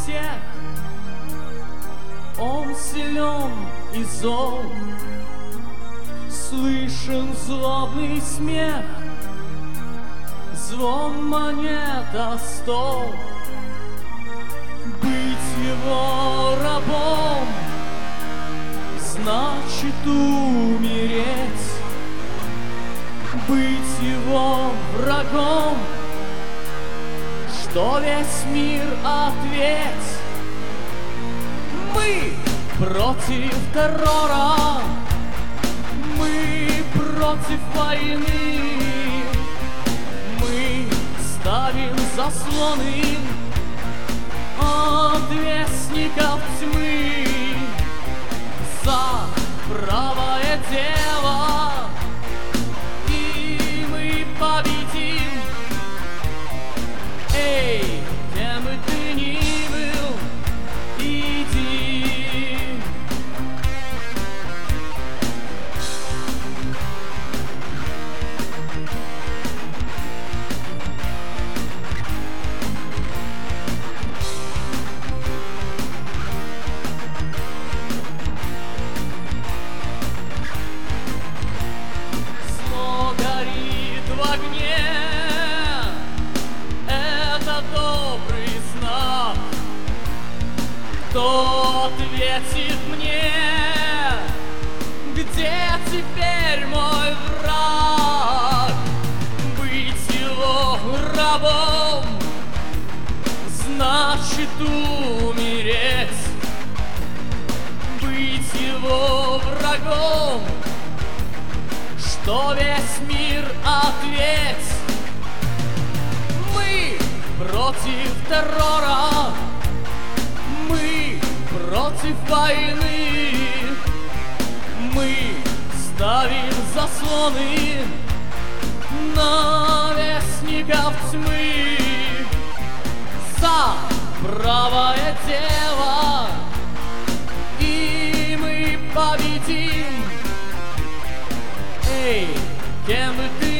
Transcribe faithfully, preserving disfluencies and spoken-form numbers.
всех, он силен и зол. Слышен злобный смех, звон монет о стол. Быть его рабом значит умереть, быть его врагом, что весь мир ответь. Мы против террора, мы против войны, мы ставим заслоны от вестников тьмы за правое дело, и мы победим. Эй, кем бы ты ни был, иди. Кто ответит мне, где теперь мой враг? Быть его рабом значит умереть, быть его врагом, что весь мир ответь. Мы против террора, мы против войны, мы ставим заслоны на вестников тьмы за правое дело, и мы победим. Эй, кем бы ты